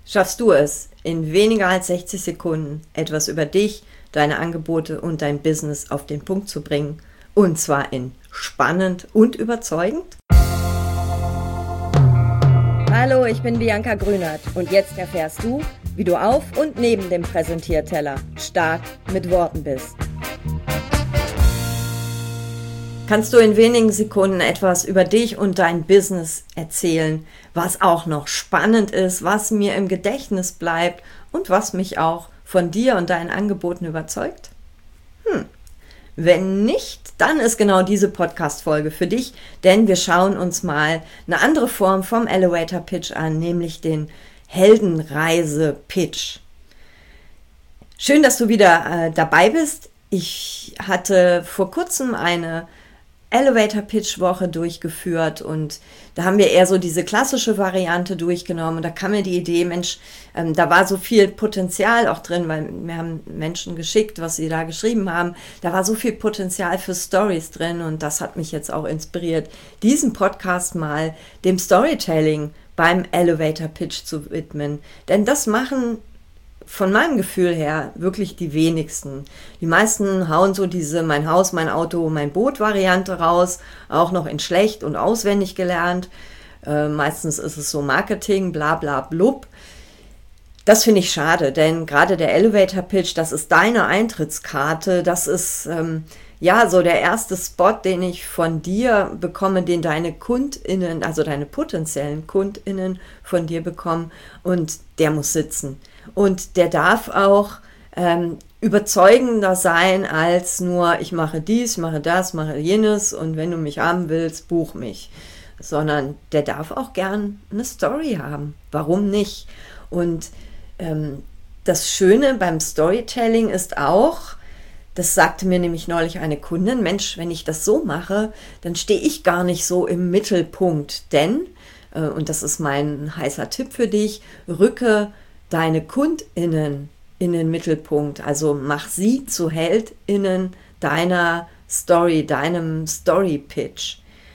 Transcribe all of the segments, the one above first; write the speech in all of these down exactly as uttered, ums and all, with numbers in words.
Schaffst du es, in weniger als sechzig Sekunden etwas über dich, deine Angebote und dein Business auf den Punkt zu bringen? Und zwar in spannend und überzeugend? Hallo, ich bin Bianca Grünert und jetzt erfährst du, wie du auf und neben dem Präsentierteller stark mit Worten bist. Kannst du in wenigen Sekunden etwas über dich und dein Business erzählen, was auch noch spannend ist, was mir im Gedächtnis bleibt und was mich auch von dir und deinen Angeboten überzeugt? Hm. Wenn nicht, dann ist genau diese Podcast-Folge für dich, denn wir schauen uns mal eine andere Form vom Elevator Pitch an, nämlich den Heldenreise-Pitch. Schön, dass du wieder äh, dabei bist. Ich hatte vor kurzem eine Elevator-Pitch-Woche durchgeführt und da haben wir eher so diese klassische Variante durchgenommen und da kam mir die Idee, Mensch, ähm, da war so viel Potenzial auch drin, weil wir haben Menschen geschickt, was sie da geschrieben haben, da war so viel Potenzial für Stories drin und das hat mich jetzt auch inspiriert, diesen Podcast mal dem Storytelling beim Elevator-Pitch zu widmen, denn das machen von meinem Gefühl her wirklich die wenigsten. Die meisten hauen so diese mein Haus, mein Auto, mein Boot Variante raus, auch noch in schlecht und auswendig gelernt. Äh, meistens ist es so Marketing, bla bla blub. Das finde ich schade, denn gerade der Elevator Pitch, das ist deine Eintrittskarte, das ist ähm, ja so der erste Spot, den ich von dir bekomme, den deine KundInnen, also deine potenziellen KundInnen von dir bekommen und der muss sitzen. Und der darf auch ähm, überzeugender sein als nur, ich mache dies, mache das, mache jenes und wenn du mich haben willst, buch mich. Sondern der darf auch gern eine Story haben. Warum nicht? Und ähm, das Schöne beim Storytelling ist auch, das sagte mir nämlich neulich eine Kundin, Mensch, wenn ich das so mache, dann stehe ich gar nicht so im Mittelpunkt. Denn, äh, und das ist mein heißer Tipp für dich, rücke deine KundInnen in den Mittelpunkt, also mach sie zu HeldInnen deiner Story, deinem Story-Pitch.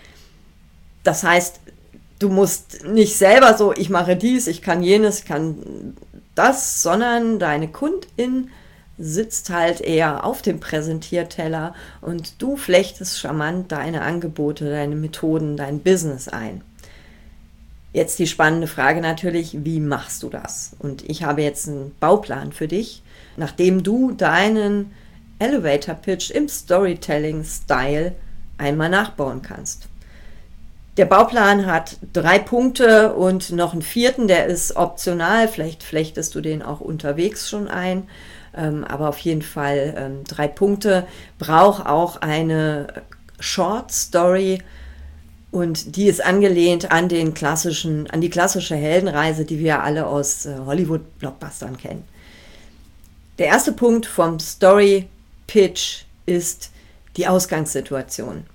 Das heißt, du musst nicht selber so, ich mache dies, ich kann jenes, ich kann das, sondern deine Kundin sitzt halt eher auf dem Präsentierteller und du flechtest charmant deine Angebote, deine Methoden, dein Business ein. Jetzt die spannende Frage natürlich, wie machst du das? Und ich habe jetzt einen Bauplan für dich, nachdem du deinen Elevator Pitch im Storytelling-Style einmal nachbauen kannst. Der Bauplan hat drei Punkte und noch einen vierten, der ist optional, vielleicht flechtest du den auch unterwegs schon ein, ähm, aber auf jeden Fall ähm, drei Punkte, braucht auch eine Short Story. Und die ist angelehnt an den klassischen, an die klassische Heldenreise, die wir alle aus äh, Hollywood-Blockbustern kennen. Der erste Punkt vom Story-Pitch ist die Ausgangssituation.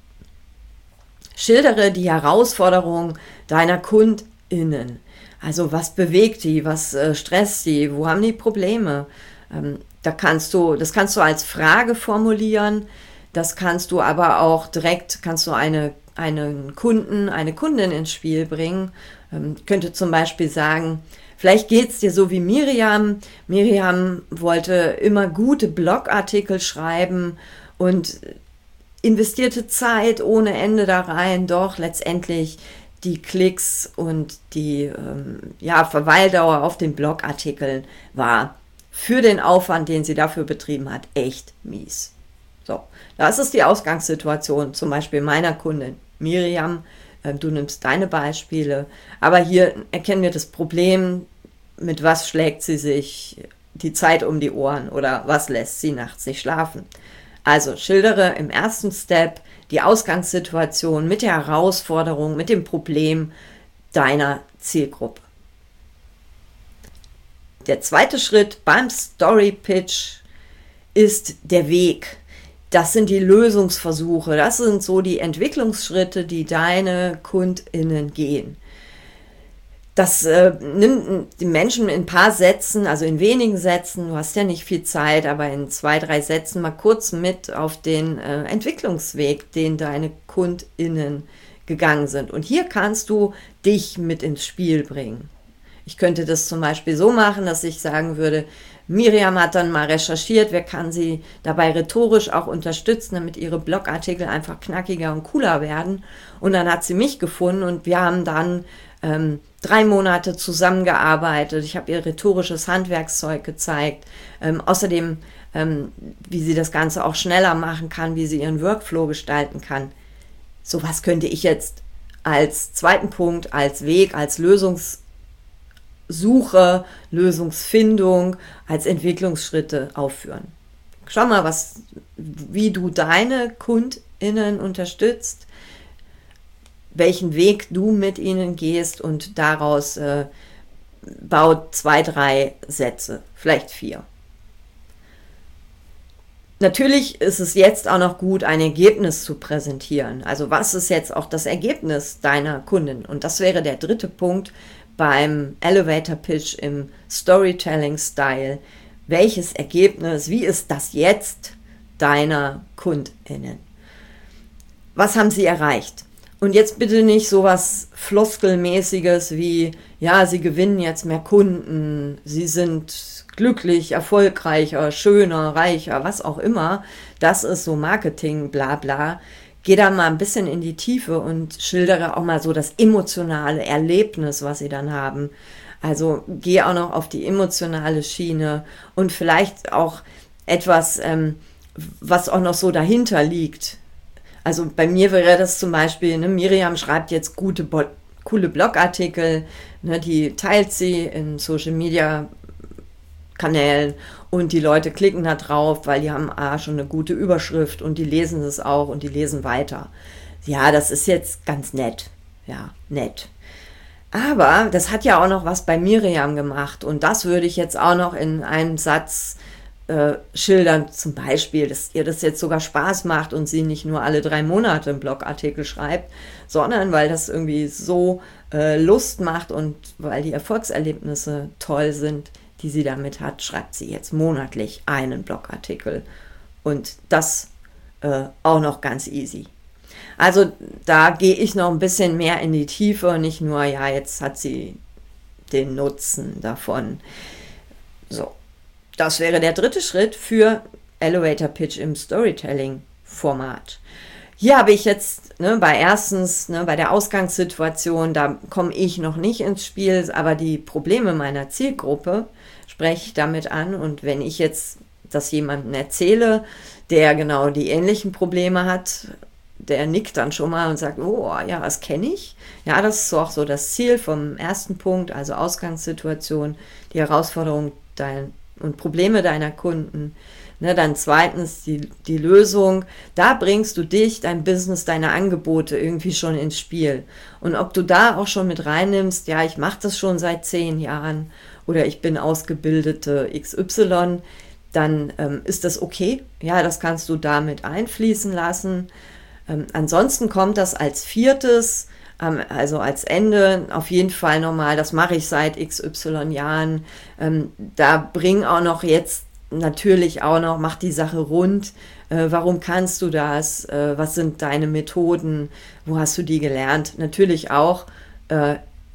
Schildere die Herausforderung deiner KundInnen. Also was bewegt die, was äh, stresst die, wo haben die Probleme? Ähm, da kannst du, das kannst du als Frage formulieren, das kannst du aber auch direkt, kannst du eine einen Kunden, eine Kundin ins Spiel bringen. Ähm, könnte zum Beispiel sagen, vielleicht geht's dir so wie Miriam. Miriam wollte immer gute Blogartikel schreiben und investierte Zeit ohne Ende da rein, doch letztendlich die Klicks und die ähm, ja, Verweildauer auf den Blogartikeln war für den Aufwand, den sie dafür betrieben hat, echt mies. So, das ist die Ausgangssituation, zum Beispiel meiner Kundin Miriam. Äh, du nimmst deine Beispiele, aber hier erkennen wir das Problem, mit was schlägt sie sich die Zeit um die Ohren oder was lässt sie nachts nicht schlafen. Also schildere im ersten Step die Ausgangssituation mit der Herausforderung, mit dem Problem deiner Zielgruppe. Der zweite Schritt beim Story Pitch ist der Weg. Das sind die Lösungsversuche, das sind so die Entwicklungsschritte, die deine KundInnen gehen. Das äh, nimmt die Menschen in ein paar Sätzen, also in wenigen Sätzen, du hast ja nicht viel Zeit, aber in zwei, drei Sätzen mal kurz mit auf den äh, Entwicklungsweg, den deine KundInnen gegangen sind. Und hier kannst du dich mit ins Spiel bringen. Ich könnte das zum Beispiel so machen, dass ich sagen würde, Miriam hat dann mal recherchiert, wer kann sie dabei rhetorisch auch unterstützen, damit ihre Blogartikel einfach knackiger und cooler werden. Und dann hat sie mich gefunden und wir haben dann ähm, drei Monate zusammengearbeitet. Ich habe ihr rhetorisches Handwerkszeug gezeigt. Ähm, außerdem, ähm, wie sie das Ganze auch schneller machen kann, wie sie ihren Workflow gestalten kann. Sowas könnte ich jetzt als zweiten Punkt, als Weg, als Lösungssuche, Lösungsfindung, als Entwicklungsschritte aufführen. Schau mal, was, wie du deine KundInnen unterstützt, welchen Weg du mit ihnen gehst und daraus äh, baut zwei, drei Sätze, vielleicht vier. Natürlich ist es jetzt auch noch gut, ein Ergebnis zu präsentieren. Also was ist jetzt auch das Ergebnis deiner Kundin? Und das wäre der dritte Punkt beim Elevator Pitch im Storytelling-Style. Welches Ergebnis, wie ist das jetzt deiner KundInnen? Was haben sie erreicht? Und jetzt bitte nicht sowas Floskelmäßiges wie, ja, sie gewinnen jetzt mehr Kunden, sie sind glücklich, erfolgreicher, schöner, reicher, was auch immer. Das ist so Marketing, bla bla. Geh da mal ein bisschen in die Tiefe und schildere auch mal so das emotionale Erlebnis, was sie dann haben. Also geh auch noch auf die emotionale Schiene und vielleicht auch etwas, ähm, was auch noch so dahinter liegt. Also bei mir wäre das zum Beispiel, ne, Miriam schreibt jetzt gute, Bo- coole Blogartikel, ne, die teilt sie in Social Media Kanälen und die Leute klicken da drauf, weil die haben ah, schon eine gute Überschrift und die lesen es auch und die lesen weiter. Ja, das ist jetzt ganz nett. Ja, nett. Aber das hat ja auch noch was bei Miriam gemacht und das würde ich jetzt auch noch in einem Satz äh, schildern. Zum Beispiel, dass ihr das jetzt sogar Spaß macht und sie nicht nur alle drei Monate einen Blogartikel schreibt, sondern weil das irgendwie so äh, Lust macht und weil die Erfolgserlebnisse toll sind, die sie damit hat, schreibt sie jetzt monatlich einen Blogartikel und das äh, auch noch ganz easy. Also da gehe ich noch ein bisschen mehr in die Tiefe, nicht nur, ja, jetzt hat sie den Nutzen davon. So, das wäre der dritte Schritt für Elevator Pitch im Storytelling-Format. Hier habe ich jetzt ne, bei erstens, ne, bei der Ausgangssituation, da komme ich noch nicht ins Spiel, aber die Probleme meiner Zielgruppe spreche ich damit an. Und wenn ich jetzt das jemandem erzähle, der genau die ähnlichen Probleme hat, der nickt dann schon mal und sagt, oh ja, das kenne ich. Ja, das ist auch so das Ziel vom ersten Punkt, also Ausgangssituation, die Herausforderung dein, und Probleme deiner Kunden. Ne, dann zweitens die, die Lösung, da bringst du dich, dein Business, deine Angebote irgendwie schon ins Spiel. Und ob du da auch schon mit reinnimmst, ja, ich mache das schon seit zehn Jahren oder ich bin ausgebildete X Y, dann ähm, ist das okay. Ja, das kannst du damit einfließen lassen. Ähm, ansonsten kommt das als viertes, ähm, also als Ende auf jeden Fall nochmal, das mache ich seit X Y Jahren. Ähm, da bring auch noch jetzt natürlich auch noch, mach die Sache rund. Äh, warum kannst du das? Äh, was sind deine Methoden? Wo hast du die gelernt? Natürlich auch äh,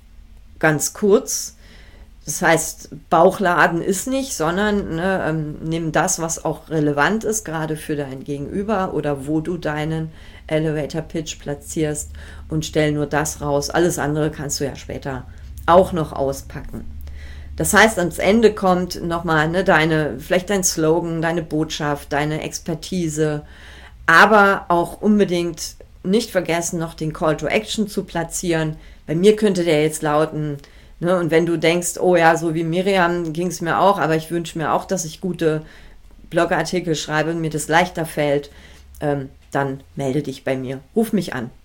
ganz kurz. Das heißt, Bauchladen ist nicht, sondern ne, ähm, nimm das, was auch relevant ist, gerade für dein Gegenüber oder wo du deinen Elevator Pitch platzierst und stell nur das raus. Alles andere kannst du ja später auch noch auspacken. Das heißt, ans Ende kommt nochmal ne, deine, vielleicht dein Slogan, deine Botschaft, deine Expertise, aber auch unbedingt nicht vergessen, noch den Call to Action zu platzieren. Bei mir könnte der jetzt lauten, ne, und wenn du denkst, oh ja, so wie Miriam ging es mir auch, aber ich wünsche mir auch, dass ich gute Blogartikel schreibe und mir das leichter fällt, ähm, dann melde dich bei mir, ruf mich an.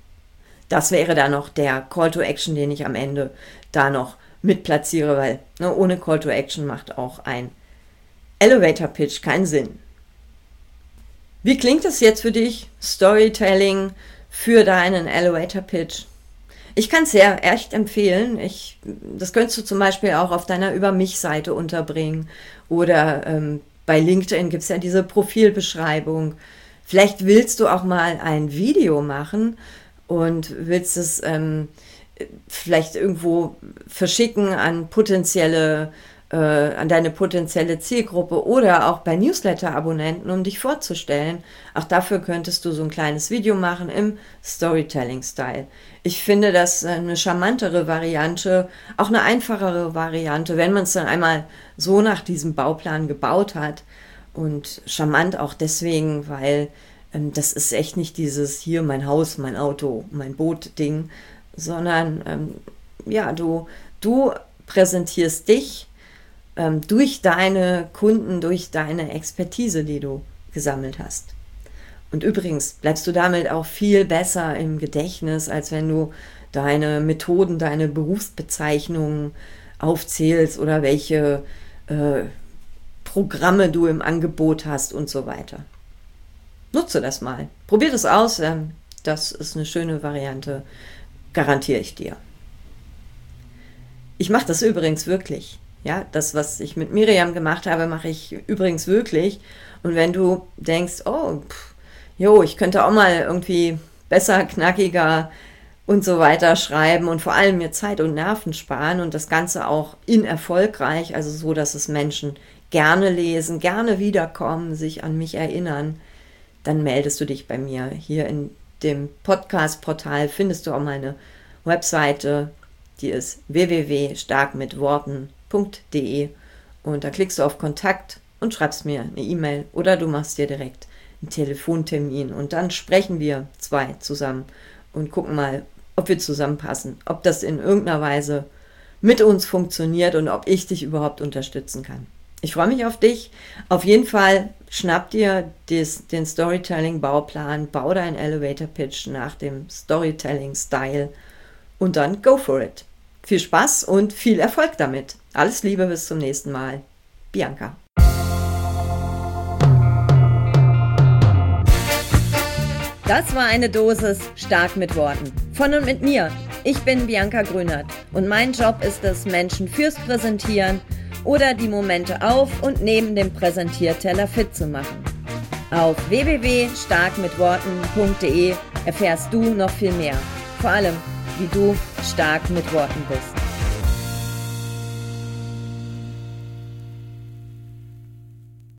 Das wäre dann noch der Call to Action, den ich am Ende da noch mit platziere, weil ne, ohne Call to Action macht auch ein Elevator Pitch keinen Sinn. Wie klingt es jetzt für dich? Storytelling für deinen Elevator Pitch? Ich kann es sehr echt empfehlen. Ich, das könntest du zum Beispiel auch auf deiner Über mich-Seite unterbringen oder ähm, bei LinkedIn gibt es ja diese Profilbeschreibung. Vielleicht willst du auch mal ein Video machen und willst es ähm, vielleicht irgendwo verschicken an potenzielle, äh, an deine potenzielle Zielgruppe oder auch bei Newsletter-Abonnenten, um dich vorzustellen. Auch dafür könntest du so ein kleines Video machen im Storytelling-Style. Ich finde das eine charmantere Variante, auch eine einfachere Variante, wenn man es dann einmal so nach diesem Bauplan gebaut hat. Und charmant auch deswegen, weil ähm, das ist echt nicht dieses hier mein Haus, mein Auto, mein Boot-Ding, sondern ähm, ja, du, du präsentierst dich ähm, durch deine Kunden, durch deine Expertise, die du gesammelt hast. Und übrigens bleibst du damit auch viel besser im Gedächtnis, als wenn du deine Methoden, deine Berufsbezeichnungen aufzählst oder welche äh, Programme du im Angebot hast und so weiter. Nutze das mal. Probier das aus. Das ist eine schöne Variante. Garantiere ich dir. Ich mache das übrigens wirklich. Ja, das, was ich mit Miriam gemacht habe, mache ich übrigens wirklich. Und wenn du denkst, oh, pff, jo, ich könnte auch mal irgendwie besser, knackiger und so weiter schreiben und vor allem mir Zeit und Nerven sparen und das Ganze auch in erfolgreich, also so, dass es Menschen gerne lesen, gerne wiederkommen, sich an mich erinnern, dann meldest du dich bei mir. Hier in dem Podcast-Portal findest du auch meine Webseite, die ist w w w punkt stark mit worten punkt d e und da klickst du auf Kontakt und schreibst mir eine E-Mail oder du machst dir direkt einen Telefontermin und dann sprechen wir zwei zusammen und gucken mal, ob wir zusammenpassen, ob das in irgendeiner Weise mit uns funktioniert und ob ich dich überhaupt unterstützen kann. Ich freue mich auf dich. Auf jeden Fall schnapp dir des, den Storytelling-Bauplan, bau deinen Elevator-Pitch nach dem Storytelling-Style und dann go for it. Viel Spaß und viel Erfolg damit. Alles Liebe, bis zum nächsten Mal. Bianca. Das war eine Dosis stark mit Worten. Von und mit mir. Ich bin Bianca Grünert und mein Job ist es, Menschen fürs Präsentieren oder die Momente auf und neben dem Präsentierteller fit zu machen. Auf w w w punkt stark mit worten punkt d e erfährst du noch viel mehr. Vor allem, wie du stark mit Worten bist.